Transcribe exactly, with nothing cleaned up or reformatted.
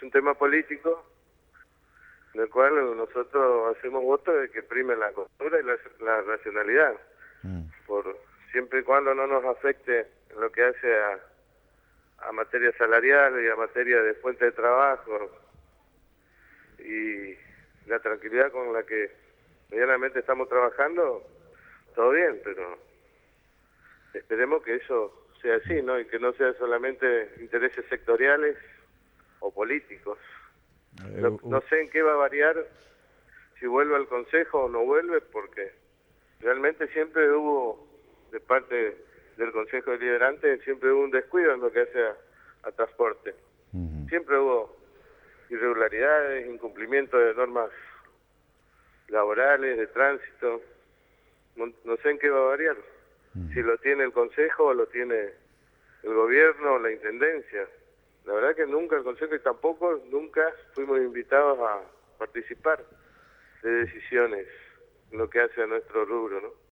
es un tema político en el cual nosotros hacemos voto de que prime la cultura y la, la racionalidad, mm. por siempre y cuando no nos afecte en lo que hace a, a materia salarial y a materia de fuente de trabajo y la tranquilidad con la que medianamente estamos trabajando, todo bien, pero esperemos que eso sea así, ¿no? Y que no sea solamente intereses sectoriales o políticos. No, no sé en qué va a variar, si vuelve al Consejo o no vuelve, porque realmente siempre hubo, de parte del Consejo Deliberante, siempre hubo un descuido en lo que hace a, a transporte. Uh-huh. Siempre hubo irregularidades, incumplimiento de normas laborales, de tránsito. No, no sé en qué va a variar. Uh-huh. Si lo tiene el Consejo o lo tiene el Gobierno o la Intendencia. La verdad que nunca el Consejo y tampoco nunca fuimos invitados a participar de decisiones en lo que hace a nuestro rubro, ¿no?